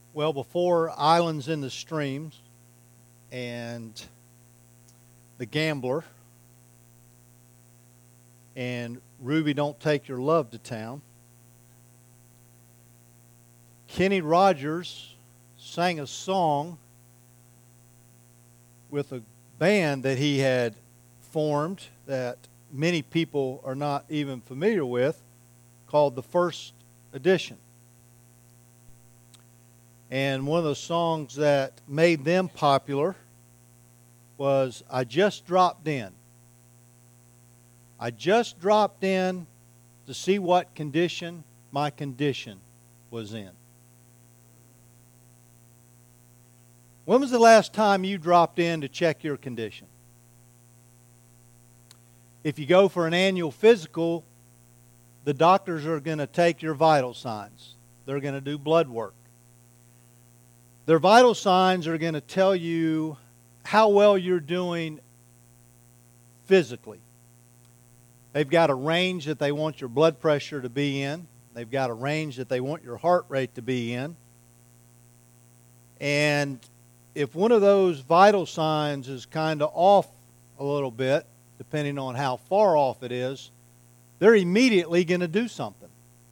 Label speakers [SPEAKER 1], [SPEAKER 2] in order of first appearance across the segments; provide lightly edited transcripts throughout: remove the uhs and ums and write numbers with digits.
[SPEAKER 1] Well, before Islands in the Streams and The Gambler and Ruby Don't Take Your Love to Town, Kenny Rogers sang a song with a band that he had formed that many people are not even familiar with, called The First Edition. And one of the songs that made them popular was I Just Dropped In. I just dropped in to see what condition my condition was in. When was the last time you dropped in to check your condition? If you go for an annual physical, the doctors are going to take your vital signs. They're going to do blood work. Their vital signs are going to tell you how well you're doing physically. They've got a range that they want your blood pressure to be in. They've got a range that they want your heart rate to be in. And if one of those vital signs is kind of off a little bit, depending on how far off it is, they're immediately going to do something.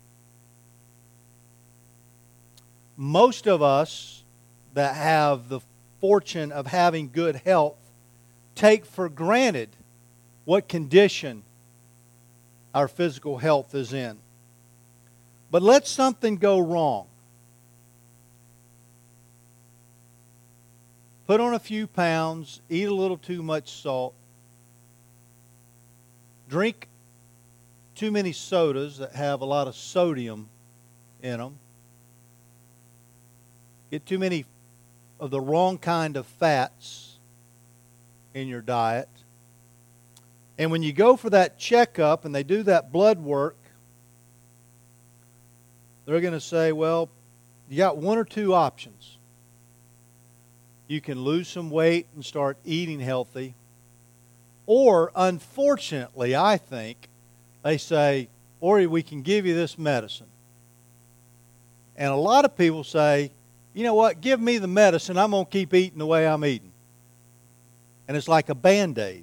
[SPEAKER 1] Most of us that have the fortune of having good health take for granted what condition our physical health is in. But let something go wrong. Put on a few pounds, eat a little too much salt, drink too many sodas that have a lot of sodium in them, get too many of the wrong kind of fats in your diet. And when you go for that checkup and they do that blood work, they're going to say, well, you got one or two options. You can lose some weight and start eating healthy. Or, unfortunately, I think, they say, or we can give you this medicine. And a lot of people say, you know what, give me the medicine, I'm going to keep eating the way I'm eating. And it's like a Band-Aid.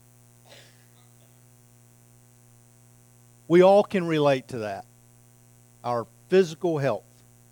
[SPEAKER 1] We all can relate to that, our physical health.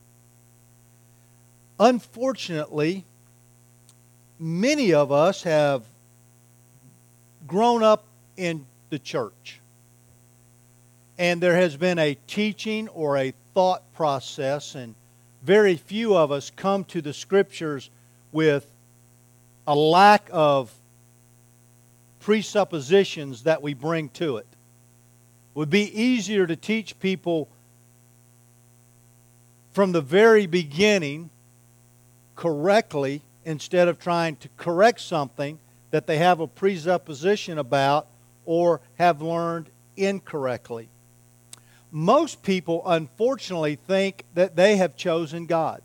[SPEAKER 1] Unfortunately, many of us have grown up in the church. And there has been a teaching or a thought process, and very few of us come to the Scriptures with a lack of presuppositions that we bring to it. It would be easier to teach people from the very beginning correctly instead of trying to correct something that they have a presupposition about or have learned incorrectly. Most people, unfortunately, think that they have chosen God.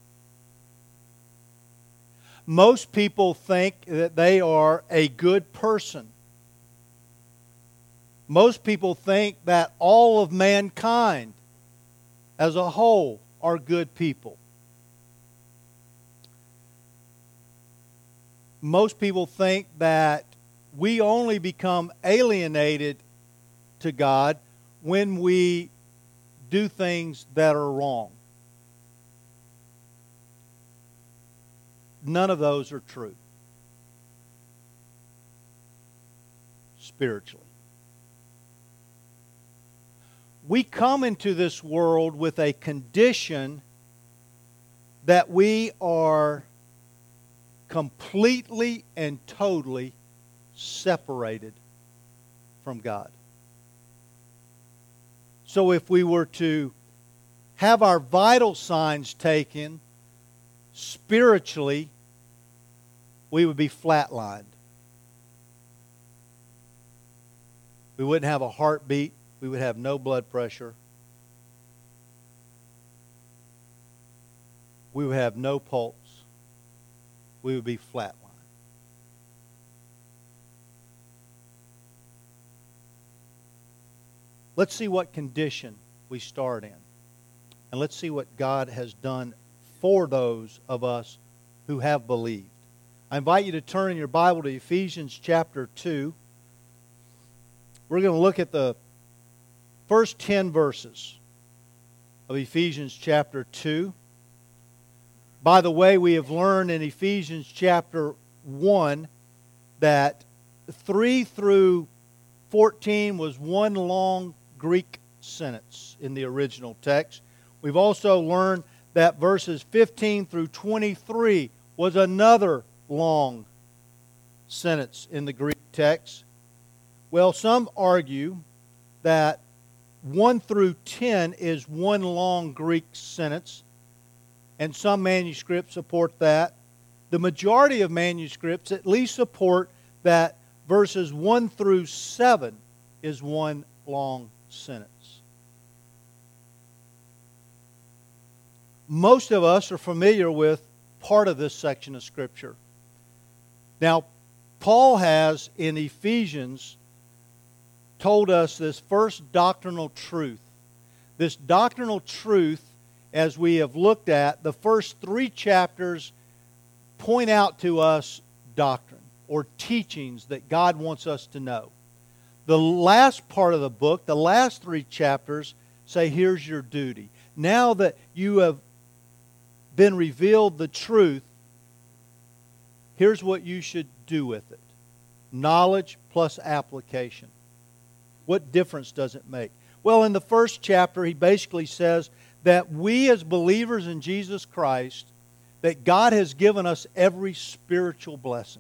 [SPEAKER 1] Most people think that they are a good person. Most people think that all of mankind as a whole are good people. Most people think that we only become alienated to God when we do things that are wrong. None of those are true spiritually. We come into this world with a condition that we are completely and totally separated from God. So if we were to have our vital signs taken spiritually, we would be flatlined. We wouldn't have a heartbeat. We would have no blood pressure. We would have no pulse. We would be flatlined. Let's see what condition we start in. And let's see what God has done for those of us who have believed. I invite you to turn in your Bible to Ephesians chapter 2. We're going to look at the first 10 verses of Ephesians chapter 2. By the way, we have learned in Ephesians chapter 1 that 3 through 14 was one long Greek sentence in the original text. We've also learned that verses 15 through 23 was another long sentence in the Greek text. Well, some argue that 1 through 10 is one long Greek sentence, and some manuscripts support that. The majority of manuscripts at least support that verses 1 through 7 is one long sentence. Most of us are familiar with part of this section of Scripture. Now, Paul has in Ephesians told us this first doctrinal truth. This doctrinal truth, as we have looked at, the first 3 chapters point out to us doctrine or teachings that God wants us to know. The last part of the book, the last 3 chapters, say, here's your duty. Now that you have been revealed the truth, here's what you should do with it. Knowledge plus application. What difference does it make? Well, in the first chapter, he basically says that we as believers in Jesus Christ, that God has given us every spiritual blessing.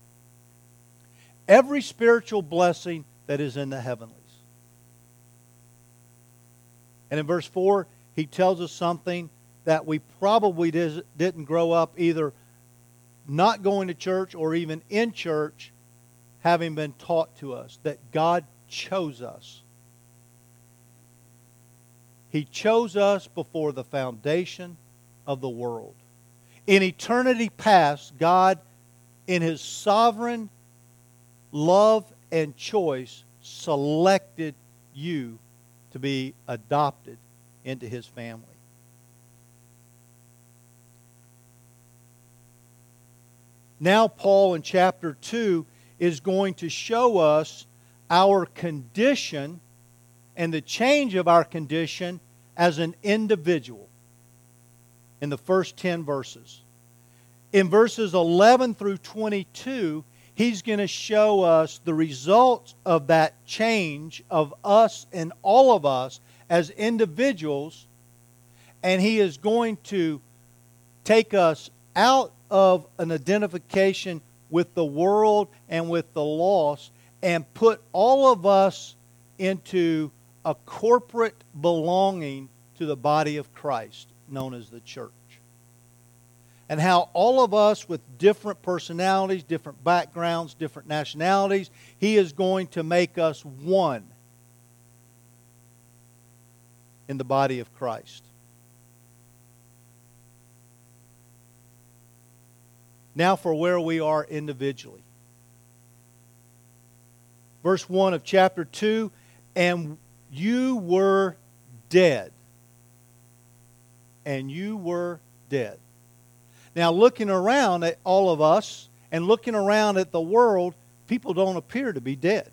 [SPEAKER 1] Every spiritual blessing that is in the heavenlies. And in verse 4, he tells us something that we probably didn't grow up either not going to church or even in church having been taught to us, that God chose us. He chose us before the foundation of the world. In eternity past, God, in His sovereign love and choice, selected you to be adopted into His family. Now Paul in chapter 2 is going to show us our condition and the change of our condition as an individual in the first 10 verses. In verses 11 through 22, he's going to show us the results of that change of us and all of us as individuals, and he is going to take us out of an identification with the world and with the lost and put all of us into a corporate belonging to the body of Christ, known as the church. And how all of us with different personalities, different backgrounds, different nationalities, He is going to make us one in the body of Christ. Now for where we are individually. Verse 1 of chapter 2, and you were dead. And you were dead. Now looking around at all of us and looking around at the world, people don't appear to be dead.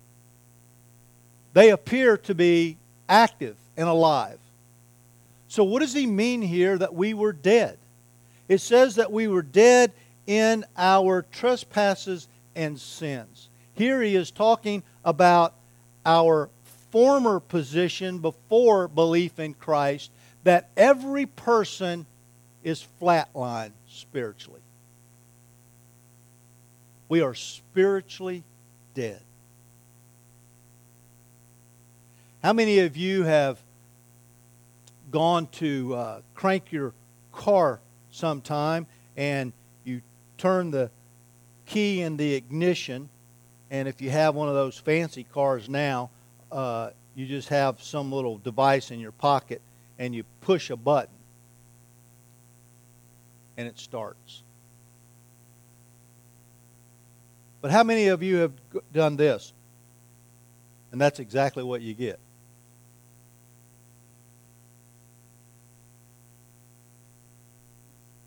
[SPEAKER 1] They appear to be active and alive. So what does he mean here that we were dead? It says that we were dead in our trespasses and sins. Here he is talking about our former position before belief in Christ, that every person is flatlined spiritually. We are spiritually dead. How many of you have gone to crank your car sometime and you turn the key in the ignition, and if you have one of those fancy cars now, you just have some little device in your pocket and you push a button and it starts. But how many of you have done this? And that's exactly what you get.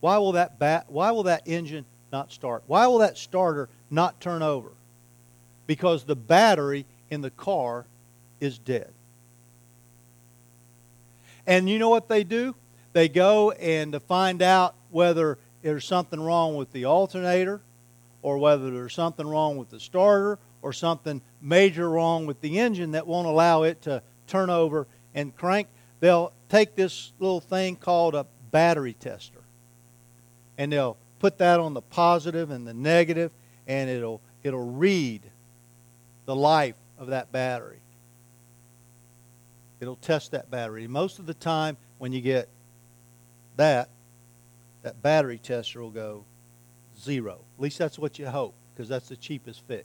[SPEAKER 1] Why will that engine not start? Why will that starter not turn over? Because the battery in the car is dead. And you know what they do? They go and to find out whether there's something wrong with the alternator, or whether there's something wrong with the starter, or something major wrong with the engine that won't allow it to turn over and crank. They'll take this little thing called a battery tester, and they'll put that on the positive and the negative, and it'll read the life of that battery. It'll test that battery. Most of the time when you get that battery tester will go 0. At least that's what you hope, because that's the cheapest fix.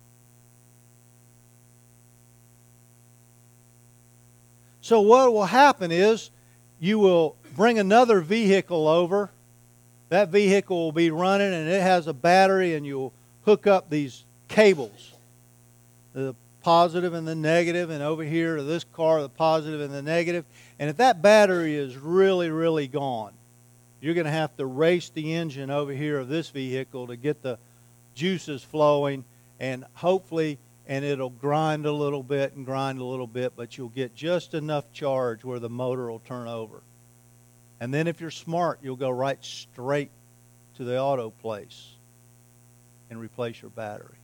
[SPEAKER 1] So what will happen is you will bring another vehicle over. That vehicle will be running and it has a battery, and you'll hook up these cables, the positive and the negative, and over here to this car, the positive and the negative. And if that battery is really, really gone, you're going to have to race the engine over here of this vehicle to get the juices flowing, and hopefully, and it'll grind a little bit and grind a little bit, but you'll get just enough charge where the motor will turn over. And then if you're smart, you'll go right straight to the auto place and replace your battery.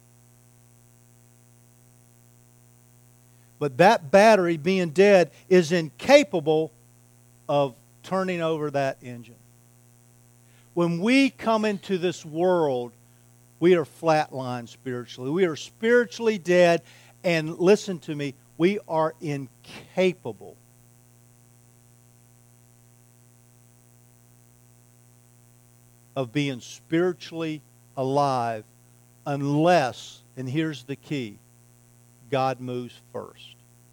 [SPEAKER 1] But that battery, being dead, is incapable of turning over that engine. When we come into this world, we are flatlined spiritually. We are spiritually dead, and listen to me, we are incapable of being spiritually alive unless, and here's the key, God moves first.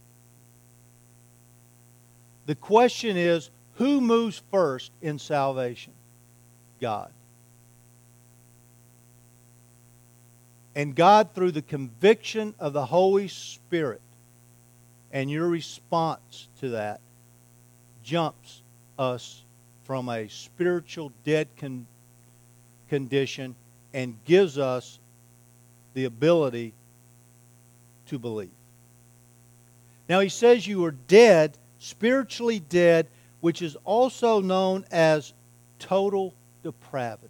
[SPEAKER 1] The question is, who moves first in salvation? God. And God, through the conviction of the Holy Spirit and your response to that, jumps us from a spiritual dead condition and gives us the ability to believe. Now he says you are dead, spiritually dead, which is also known as total depravity.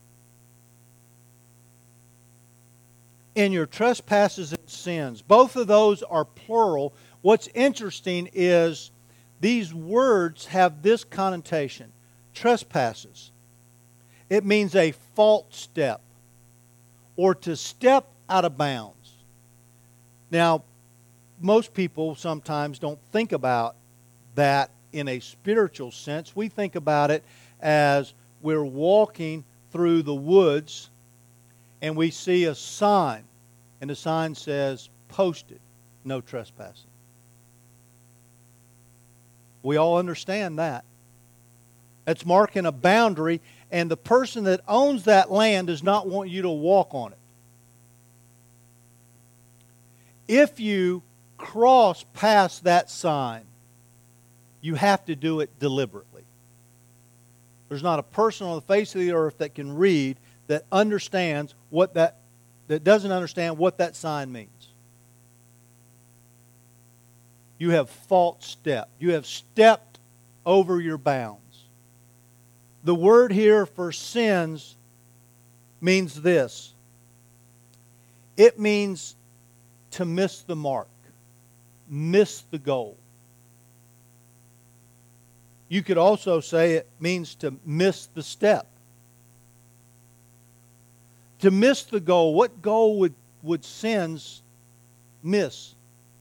[SPEAKER 1] In your trespasses and sins. Both of those are plural. What's interesting is these words have this connotation. Trespasses. It means a false step, or to step out of bounds. Now, most people sometimes don't think about that in a spiritual sense. We think about it as we're walking through the woods and we see a sign, and the sign says, posted, no trespassing. We all understand that. That's marking a boundary, and the person that owns that land does not want you to walk on it. If you cross past that sign, you have to do it deliberately. There's not a person on the face of the earth that can read that understands what that doesn't understand what that sign means. You have false stepped. You have stepped over your bounds. The word here for sins means this. It means to miss the mark, miss the goal. You could also say it means to miss the step. To miss the goal. What goal would sins miss?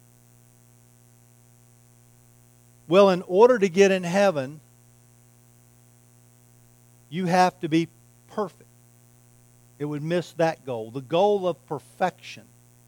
[SPEAKER 1] Well, in order to get in heaven, you have to be perfect. It would miss that goal, the goal of perfection.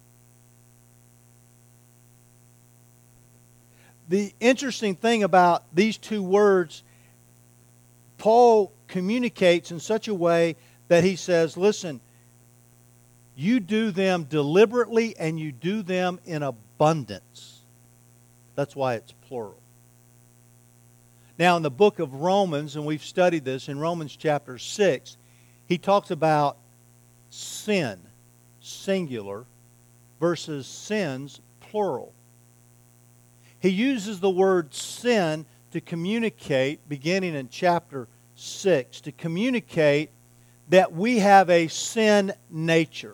[SPEAKER 1] The interesting thing about these two words, Paul communicates in such a way that he says, listen, you do them deliberately and you do them in abundance. That's why it's plural. Now, in the book of Romans, and we've studied this, in Romans chapter 6, he talks about sin, singular, versus sins, plural. He uses the word sin to communicate, beginning in chapter 6, to communicate that we have a sin nature.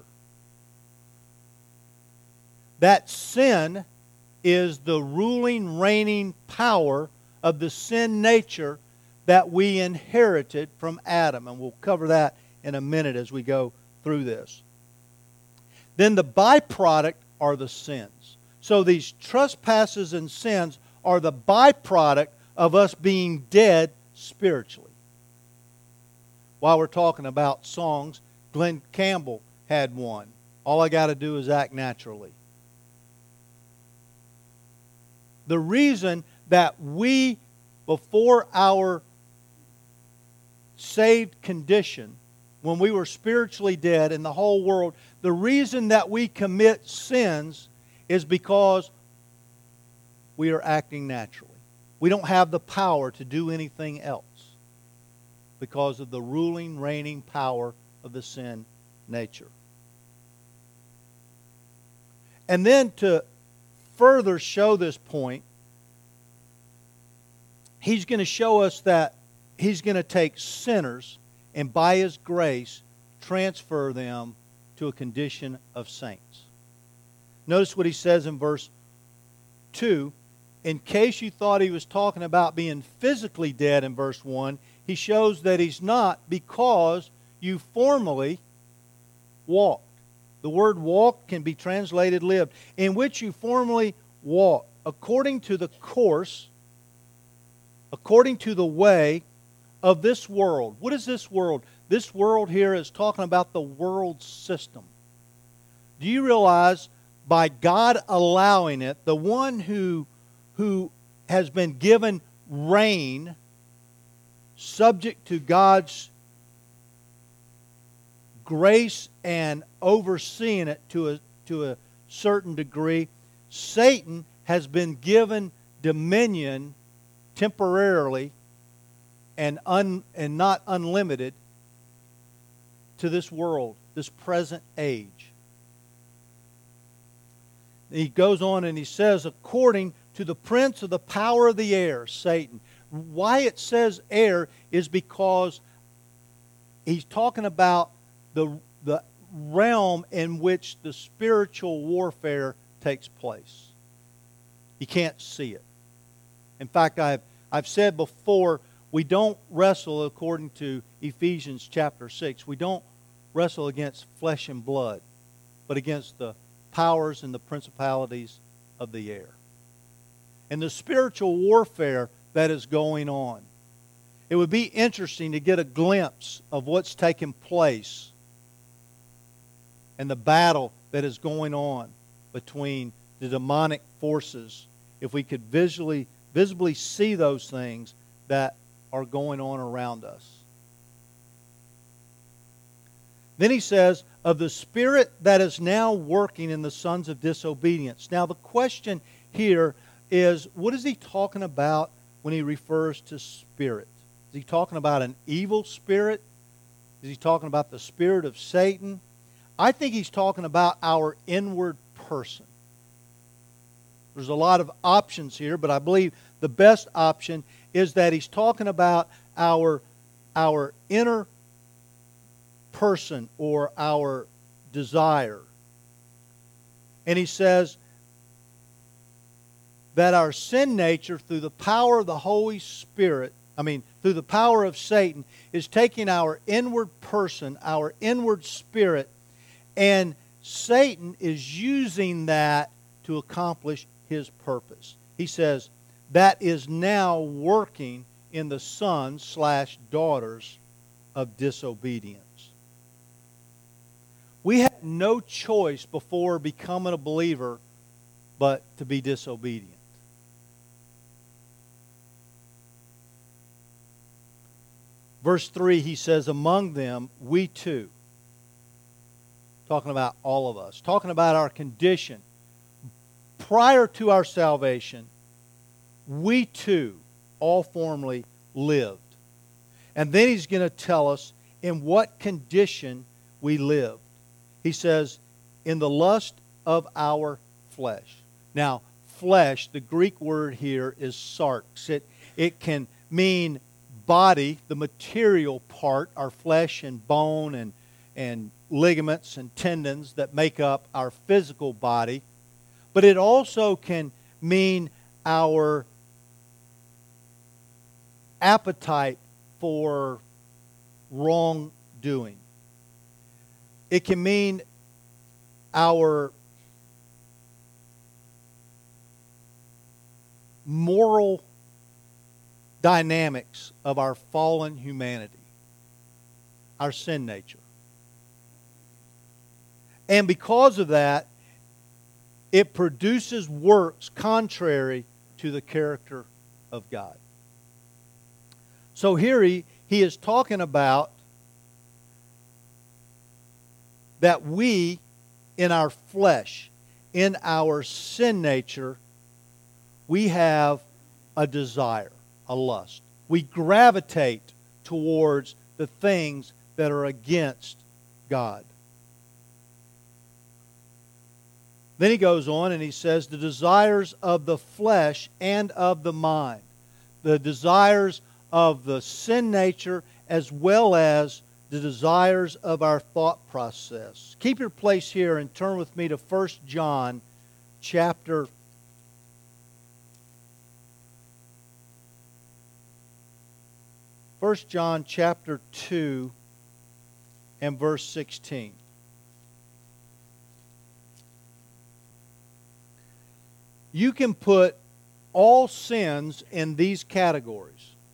[SPEAKER 1] That sin is the ruling, reigning power of the sin nature that we inherited from Adam. And we'll cover that in a minute as we go through this. Then the byproduct are the sins. So these trespasses and sins are the byproduct of us being dead spiritually. While we're talking about songs, Glenn Campbell had one. All I got to do is act naturally. The reason that we, before our saved condition, when we were spiritually dead in the whole world, the reason that we commit sins is because we are acting naturally. We don't have the power to do anything else because of the ruling, reigning power of the sin nature. And then to further show this point, he's going to show us that he's going to take sinners and by His grace transfer them to a condition of saints. Notice what he says in verse 2. In case you thought he was talking about being physically dead in verse 1, he shows that he's not, because you formerly walked. The word walked can be translated lived. In which you formerly walked, according to the course, according to the way of this world. What is this world? This world here is talking about the world system. Do you realize, by God allowing it, the one who has been given reign, subject to God's grace and overseeing it to a certain degree, Satan has been given dominion temporarily and not unlimited to this world, this present age. He goes on and he says, according to the prince of the power of the air, Satan. Why it says air is because he's talking about the realm in which the spiritual warfare takes place. You can't see it. In fact, I've said before, we don't wrestle, according to Ephesians chapter 6, we don't wrestle against flesh and blood, but against the powers and the principalities of the air. And the spiritual warfare that is going on. It would be interesting to get a glimpse of what's taking place and the battle that is going on between the demonic forces, if we could visibly see those things that are going on around us. Then he says, of the spirit that is now working in the sons of disobedience. Now the question here is, what is he talking about when he refers to spirit? Is he talking about an evil spirit? Is he talking about the spirit of Satan? I think he's talking about our inward person. There's a lot of options here, but I believe the best option is that he's talking about our inner person or our desire. And he says that our sin nature, through the power of the Holy Spirit, through the power of Satan, is taking our inward person, our inward spirit, and Satan is using that to accomplish his purpose. He says that is now working in the sons/daughters of disobedience. We had no choice before becoming a believer but to be disobedient. Verse 3, he says, among them, we too. Talking about all of us. Talking about our condition. Prior to our salvation, we too all formerly lived. And then he's going to tell us in what condition we lived. He says, in the lust of our flesh. Now, flesh, the Greek word here is sarx. It can mean body, the material part, our flesh and bone and ligaments and tendons that make up our physical body. But it also can mean our appetite for wrongdoing. It can mean our moral dynamics of our fallen humanity, our sin nature. And because of that, it produces works contrary to the character of God. So here he is talking about that we, in our flesh, in our sin nature, we have a desire, a lust. We gravitate towards the things that are against God. Then he goes on and he says, the desires of the flesh and of the mind. The desires of the sin nature as well as the desires of our thought process. Keep your place here and turn with me to 1 John chapter 1 John chapter 2 and verse 16. You can put all sins in these categories.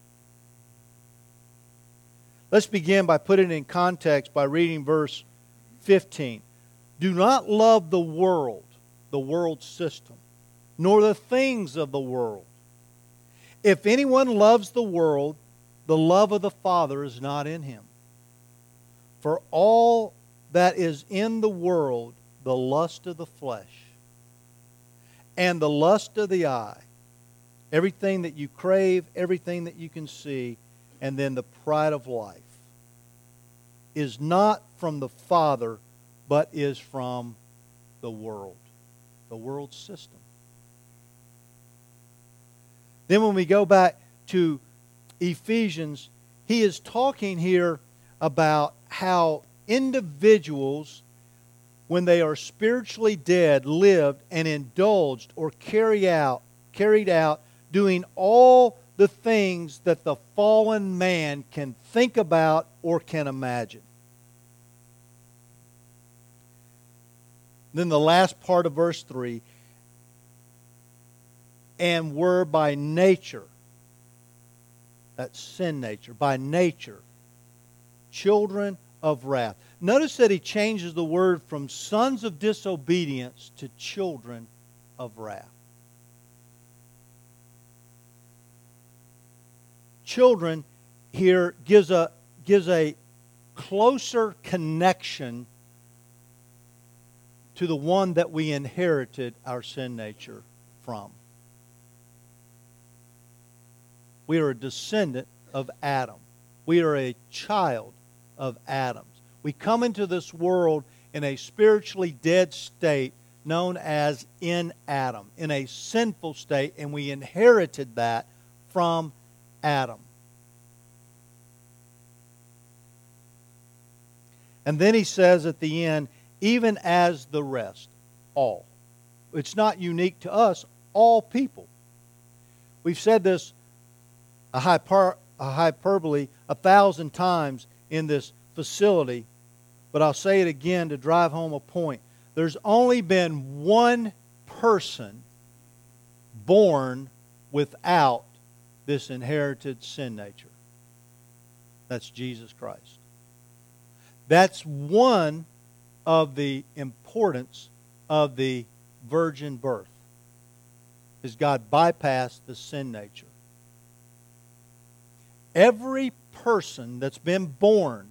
[SPEAKER 1] Let's begin by putting it in context by reading verse 15. Do not love the world system, nor the things of the world. If anyone loves the world, the love of the Father is not in him. For all that is in the world, the lust of the flesh, and the lust of the eye, everything that you crave, everything that you can see, and then the pride of life, is not from the Father, but is from the world system. Then when we go back to Ephesians, he is talking here about how individuals, when they are spiritually dead, lived and indulged or carried out doing all the things that the fallen man can think about or can imagine. Then the last part of verse 3, and were by nature, that's sin nature, by nature, children of wrath. Notice that he changes the word from sons of disobedience to children of wrath. Children here gives a closer connection to the one that we inherited our sin nature from. We are a descendant of Adam. We are a child of Adam's. We come into this world in a spiritually dead state known as in Adam, in a sinful state, and we inherited that from Adam. And then he says at the end, even as the rest, all. It's not unique to us, all people. We've said this a hyperbole 1,000 times in this facility, but I'll say it again to drive home a point. There's only been one person born without this inherited sin nature. That's Jesus Christ. That's one of the importance of the virgin birth, is God bypassed the sin nature. Every person that's been born,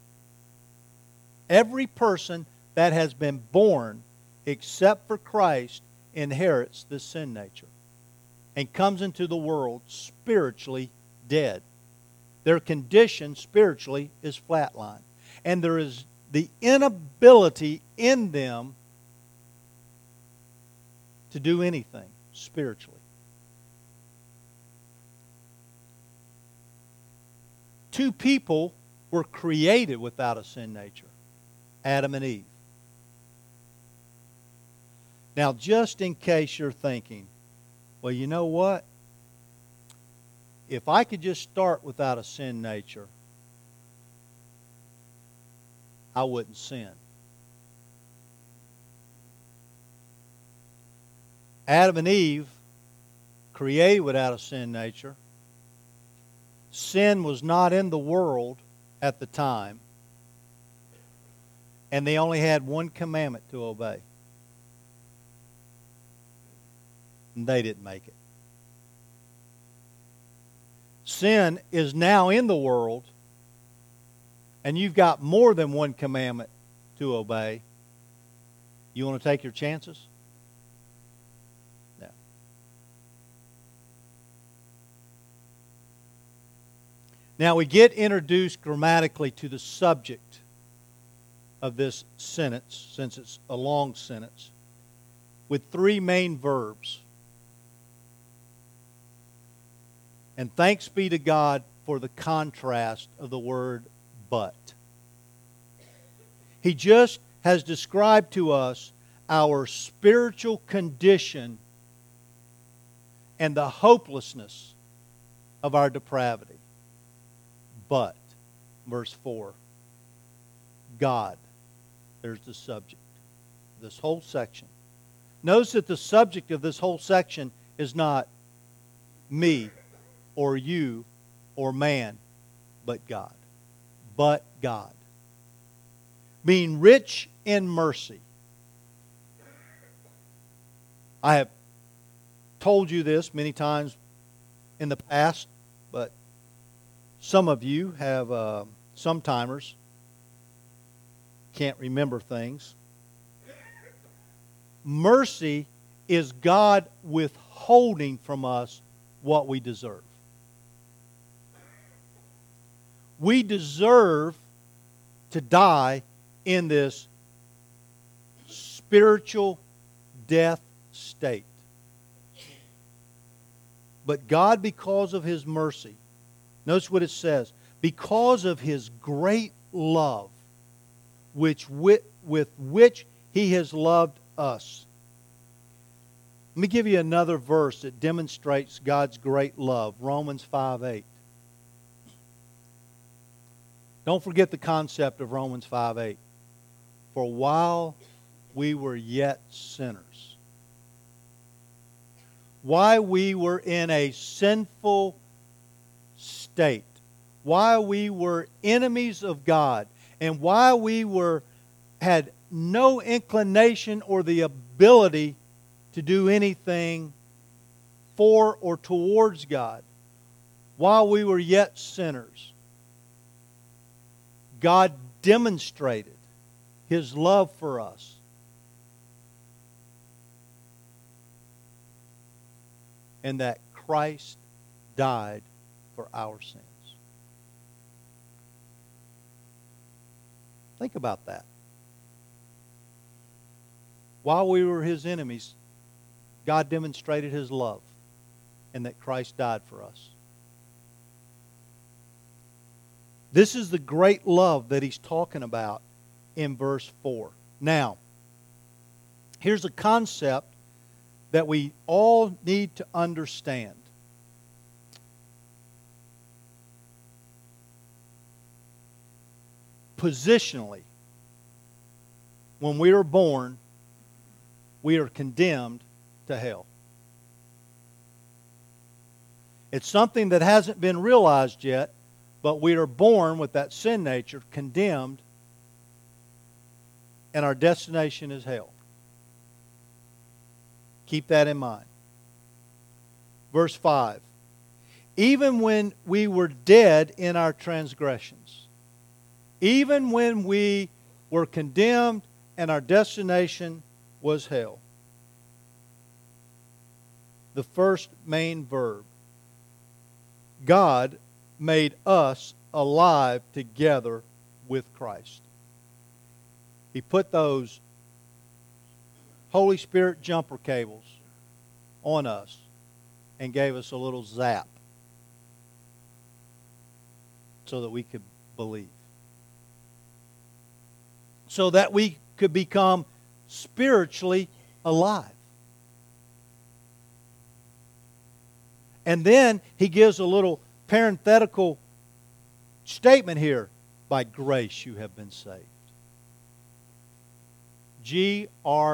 [SPEAKER 1] every person that has been born except for Christ inherits the sin nature. and comes into the world spiritually dead. Their condition spiritually is flatline. And there is the inability in them to do anything spiritually. Two people were created without a sin nature, Adam and Eve. Now, just in case you're thinking, well, you know what? If I could just start without a sin nature, I wouldn't sin. Adam and Eve, created without a sin nature. Sin was not in the world at the time. And they only had one commandment to obey. And they didn't make it. Sin is now in the world, and you've got more than one commandment to obey. You want to take your chances? No. Now we get introduced grammatically to the subject of this sentence, since it's a long sentence, with three main verbs. And thanks be to God for the contrast of the word but. He just has described to us our spiritual condition and the hopelessness of our depravity. But, verse 4, God. There's the subject. This whole section. Notice that the subject of this whole section is not me or you or man, but God. But God. Being rich in mercy. I have told you this many times in the past, but some of you have, some-timers, can't remember things. Mercy is God withholding from us what we deserve. We deserve to die in this spiritual death state. But God, because of His mercy, notice what it says, because of His great love, with which He has loved us. Let me give you another verse that demonstrates God's great love. Romans 5:8. Don't forget the concept of Romans 5:8. For while we were yet sinners, while we were in a sinful state, while we were enemies of God, and while we had no inclination or the ability to do anything for or towards God, while we were yet sinners, God demonstrated His love for us. And that Christ died for our sins. Think about that. While we were His enemies, God demonstrated His love, and that Christ died for us. This is the great love that He's talking about in verse 4. Now, here's a concept that we all need to understand. Positionally, when we are born, we are condemned to hell. It's something that hasn't been realized yet, but we are born with that sin nature, condemned, and our destination is hell. Keep that in mind. Verse 5. Even when we were dead in our transgressions, even when we were condemned and our destination was hell. the first main verb. God made us alive together with Christ. He put those Holy Spirit jumper cables on us and gave us a little zap so that we could believe. So that we could become spiritually alive. And then he gives a little parenthetical statement here. By grace you have been saved. Grace.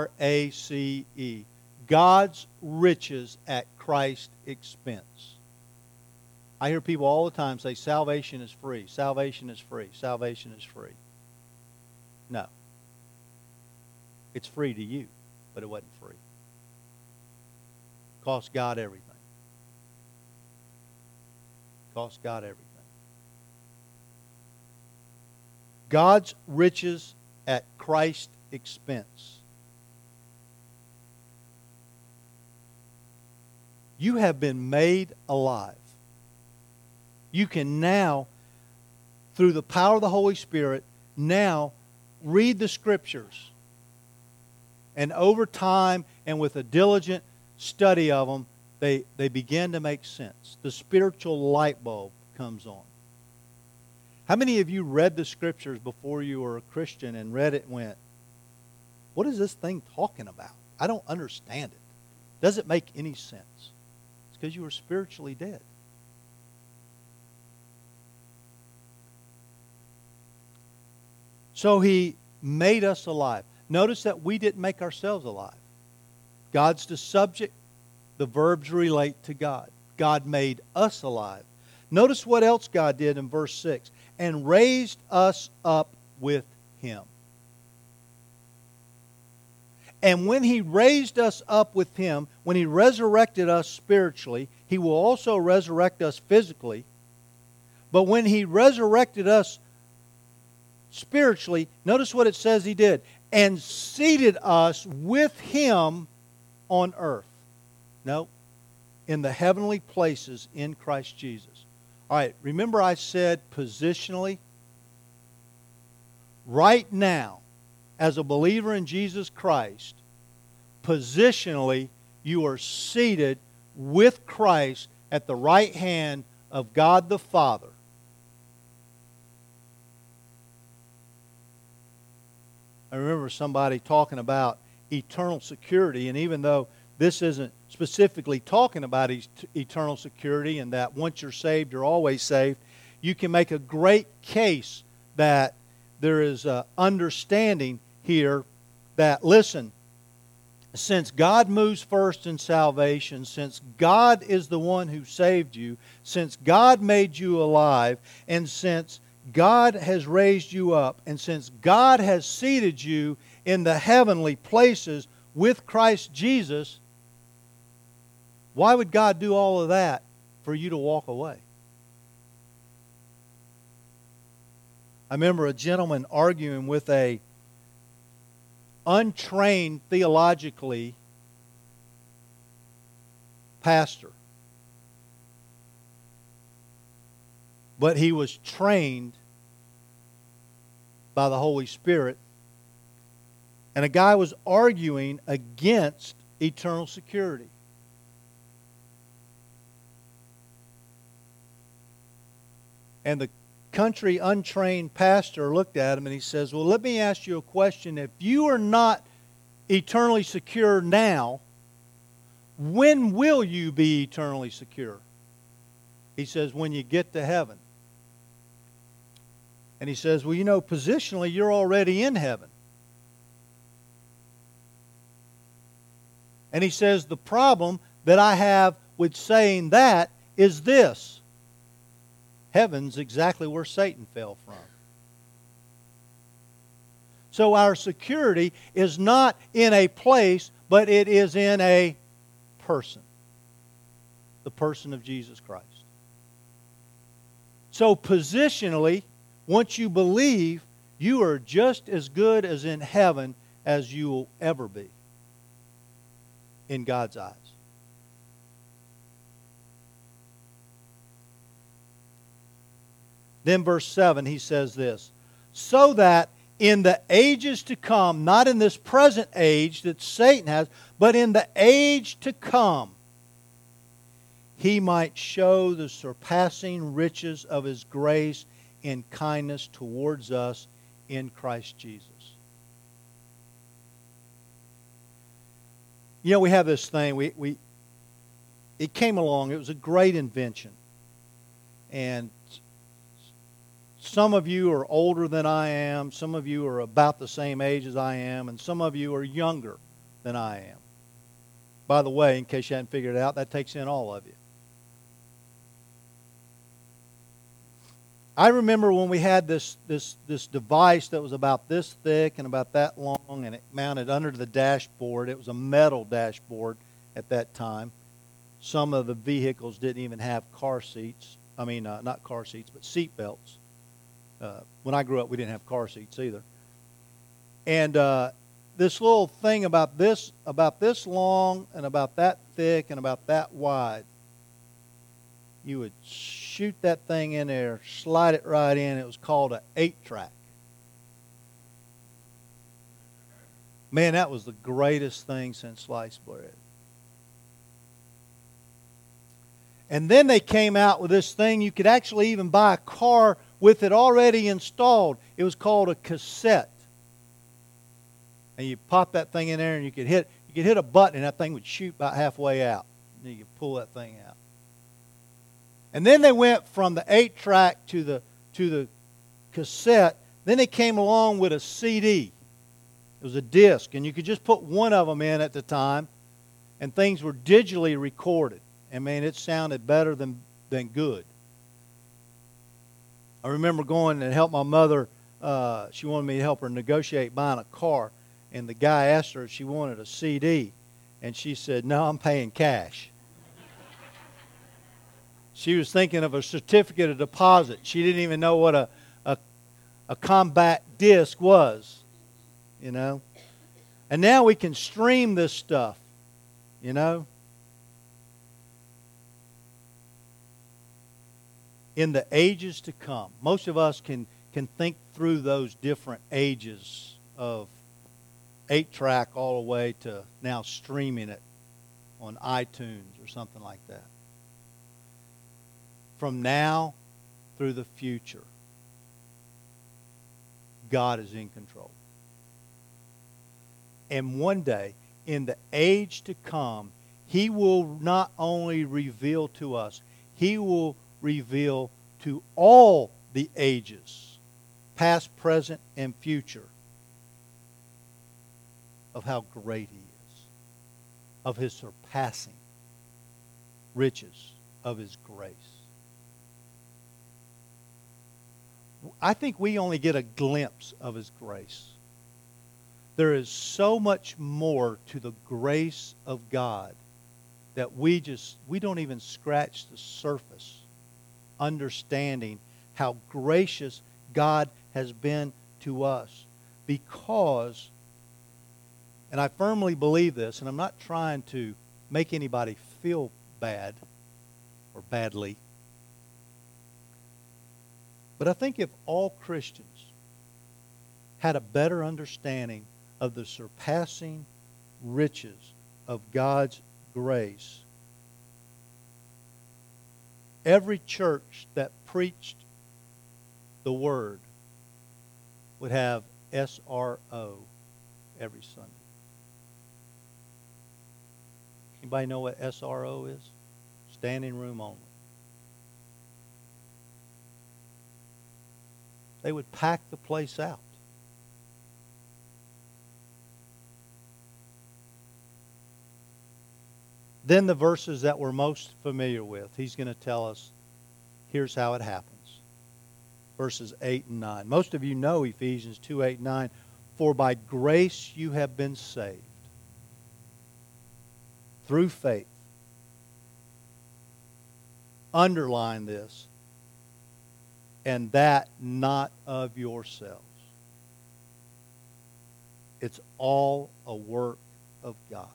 [SPEAKER 1] God's riches at Christ's expense. I hear people all the time say salvation is free. Salvation is free. Salvation is free. No. It's free to you, but it wasn't free. It cost God everything. It cost God everything. God's riches at Christ's expense. You have been made alive. You can now, through the power of the Holy Spirit, now read the Scriptures. And over time and with a diligent study of them, they begin to make sense. The spiritual light bulb comes on. How many of you read the Scriptures before you were a Christian and read it and went, what is this thing talking about? I don't understand it. Does it make any sense? It's because you were spiritually dead. So He made us alive. Notice that we didn't make ourselves alive. God's the subject. The verbs relate to God. God made us alive. Notice what else God did in verse 6. And raised us up with Him. And when He raised us up with Him, when He resurrected us spiritually, He will also resurrect us physically. But when He resurrected us spiritually, notice what it says He did. And seated us with Him on earth. No, in the heavenly places in Christ Jesus. All right, remember I said positionally? Right now, as a believer in Jesus Christ, positionally, you are seated with Christ at the right hand of God the Father. I remember somebody talking about eternal security, and even though this isn't specifically talking about eternal security and that once you're saved, you're always saved, you can make a great case that there is an understanding here that, listen, since God moves first in salvation, since God is the one who saved you, since God made you alive, and since God has raised you up, and since God has seated you in the heavenly places with Christ Jesus, why would God do all of that for you to walk away? I remember a gentleman arguing with a untrained theologically pastor. But he was trained by the Holy Spirit. And a guy was arguing against eternal security. And the country untrained pastor looked at him and he says, well, let me ask you a question. If you are not eternally secure now, when will you be eternally secure? He says, when you get to heaven. And he says, well, you know, positionally, you're already in heaven. And he says, the problem that I have with saying that is this. Heaven's exactly where Satan fell from. So our security is not in a place, but it is in a person. The person of Jesus Christ. So positionally, once you believe, you are just as good as in heaven as you will ever be in God's eyes. Then verse 7, he says this, so that in the ages to come, not in this present age that Satan has, but in the age to come, he might show the surpassing riches of his grace in kindness towards us in Christ Jesus. You know, we have this thing, it came along, it was a great invention. And some of you are older than I am, some of you are about the same age as I am, and some of you are younger than I am. By the way, in case you hadn't figured it out, that takes in all of you. I remember when we had this device that was about this thick and about that long, and it mounted under the dashboard. It was a metal dashboard at that time. Some of the vehicles didn't even have car seats. I mean, not car seats, but seat belts. When I grew up, we didn't have car seats either. And this little thing about this long and about that thick and about that wide, you would shoot that thing in there, slide it right in. It was called an 8-track. Man, that was the greatest thing since sliced bread. And then they came out with this thing. You could actually even buy a car with it already installed. It was called a cassette. And you pop that thing in there and you could hit a button and that thing would shoot about halfway out. And you could pull that thing out. And then they went from the 8-track to the cassette. Then they came along with a CD. It was a disc, and you could just put one of them in at the time, and things were digitally recorded. And man, it sounded better than good. I remember going and help my mother. She wanted me to help her negotiate buying a car, and the guy asked her if she wanted a CD, and she said, "No, I'm paying cash." She was thinking of a certificate of deposit. She didn't even know what a compact disc was, you know. And now we can stream this stuff, you know. In the ages to come, most of us can think through those different ages of 8-track all the way to now streaming it on iTunes or something like that. From now through the future, God is in control. And one day, in the age to come, He will not only reveal to us, He will reveal to all the ages, past, present, and future, of how great He is, of His surpassing riches, of His grace. I think we only get a glimpse of His grace. There is so much more to the grace of God that we don't even scratch the surface, understanding how gracious God has been to us. Because, and I firmly believe this, and I'm not trying to make anybody feel bad or badly, but I think if all Christians had a better understanding of the surpassing riches of God's grace, every church that preached the Word would have SRO every Sunday. Anybody know what SRO is? Standing room only. They would pack the place out. Then the verses that we're most familiar with, he's going to tell us, here's how it happens. Verses 8 and 9. Most of you know Ephesians 2, 8, 9. For by grace you have been saved, through faith. Underline this. And that not of yourselves. It's all a work of God.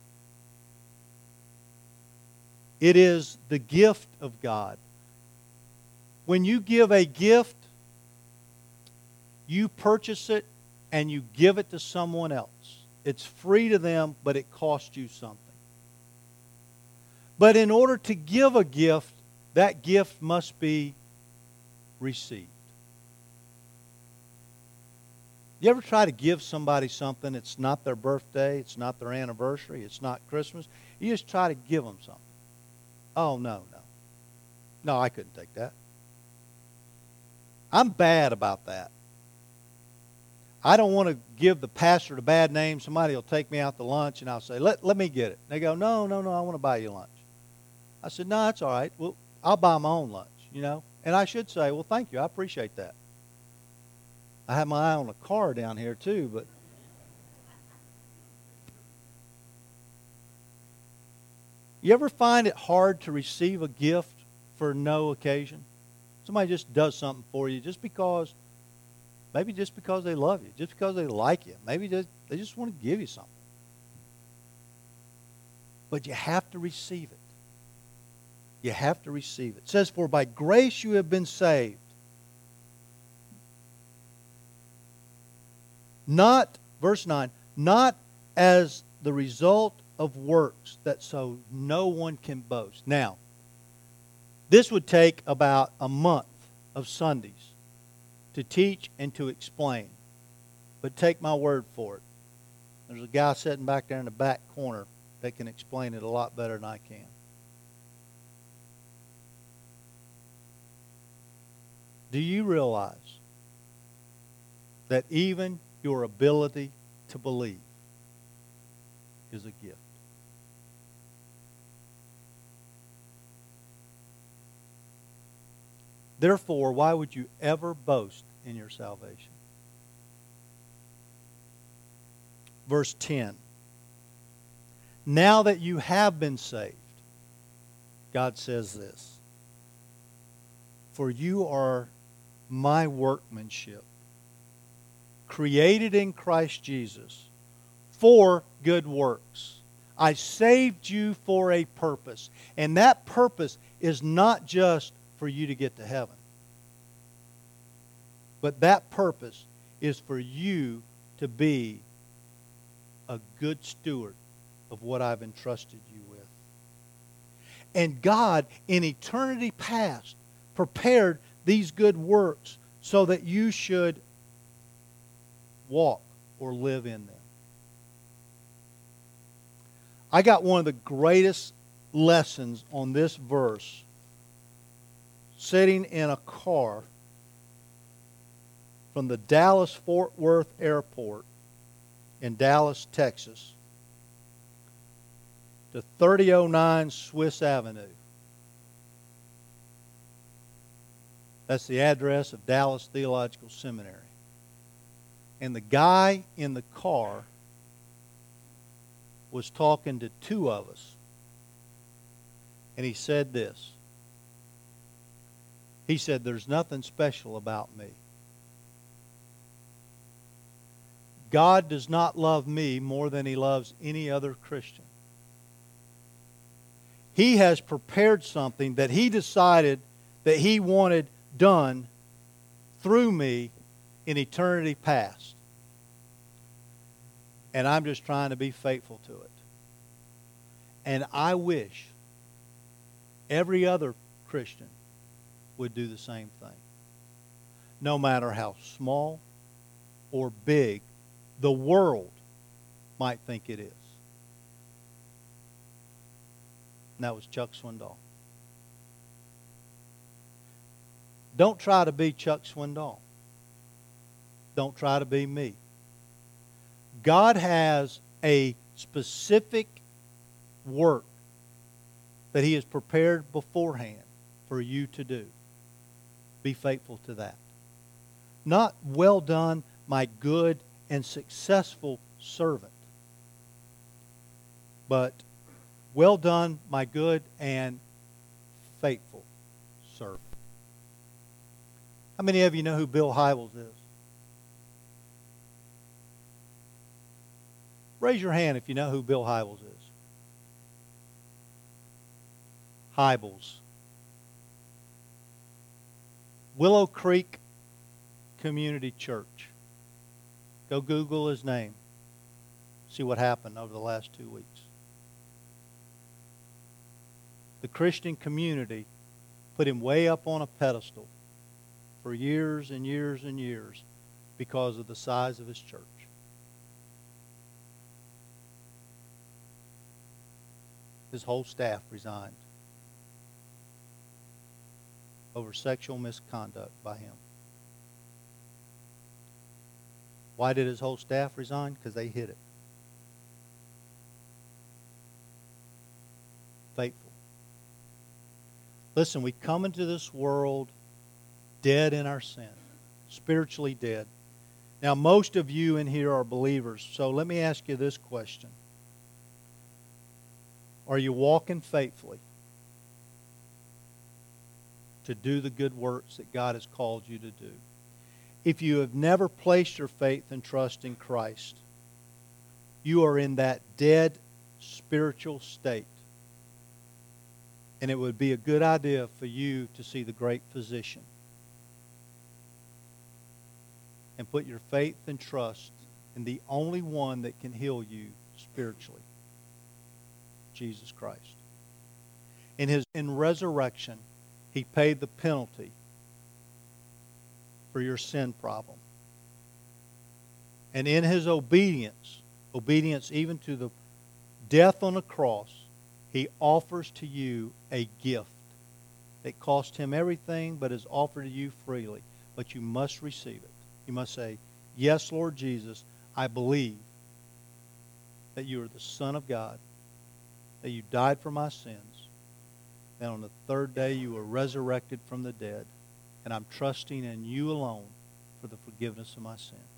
[SPEAKER 1] It is the gift of God. When you give a gift, you purchase it and you give it to someone else. It's free to them, but it costs you something. But in order to give a gift, that gift must be received. You ever try to give somebody something? It's not their birthday, it's not their anniversary, it's not Christmas. You just try to give them something. Oh, no. No, I couldn't take that. I'm bad about that. I don't want to give the pastor the bad name. Somebody will take me out to lunch and I'll say, let me get it. They go, no, I want to buy you lunch. I said, no, that's all right. Well, I'll buy my own lunch, And I should say, well, thank you. I appreciate that. I have my eye on a car down here too, but you ever find it hard to receive a gift for no occasion? Somebody just does something for you maybe just because they love you, just because they like you. Maybe they just want to give you something. But you have to receive it. You have to receive it. It says, for by grace you have been saved. Not, verse 9, not as the result of works, that so no one can boast. Now, this would take about a month of Sundays to teach and to explain. But take my word for it. There's a guy sitting back there in the back corner that can explain it a lot better than I can. Do you realize that even your ability to believe is a gift? Therefore, why would you ever boast in your salvation? Verse 10. Now that you have been saved, God says this, for you are my workmanship, created in Christ Jesus for good works. I saved you for a purpose. And that purpose is not just for you to get to heaven. But that purpose is for you to be a good steward of what I've entrusted you with. And God, in eternity past, prepared these good works so that you should walk or live in them. I got one of the greatest lessons on this verse sitting in a car from the Dallas-Fort Worth Airport in Dallas, Texas to 3009 Swiss Avenue. That's the address of Dallas Theological Seminary. And the guy in the car was talking to two of us. And he said this. He said, there's nothing special about me. God does not love me more than He loves any other Christian. He has prepared something that He decided that He wanted done through me in eternity past. And I'm just trying to be faithful to it. And I wish every other Christian would do the same thing. No matter how small or big the world might think it is. And that was Chuck Swindoll. Don't try to be Chuck Swindoll. Don't try to be me. God has a specific work that He has prepared beforehand for you to do. Be faithful to that. Not well done, my good and successful servant, but well done, my good and faithful servant. How many of you know who Bill Hybels is? Raise your hand if you know who Bill Hybels is. Hybels. Willow Creek Community Church. Go Google his name. See what happened over the last 2 weeks. The Christian community put him way up on a pedestal for years and years and years because of the size of his church. His whole staff resigned over sexual misconduct by him. Why did his whole staff resign? Because they hid it. Faithful. Listen, we come into this world dead in our sin, spiritually dead. Now, most of you in here are believers, so let me ask you this question. Are you walking faithfully to do the good works that God has called you to do? If you have never placed your faith and trust in Christ, you are in that dead spiritual state. And it would be a good idea for you to see the great physician and put your faith and trust in the only one that can heal you spiritually, Jesus Christ. In resurrection, He paid the penalty for your sin problem. And in His obedience even to the death on the cross, He offers to you a gift that cost Him everything but is offered to you freely. But you must receive it. You must say, yes, Lord Jesus, I believe that you are the Son of God, that you died for my sins, and on the third day you were resurrected from the dead, and I'm trusting in you alone for the forgiveness of my sin.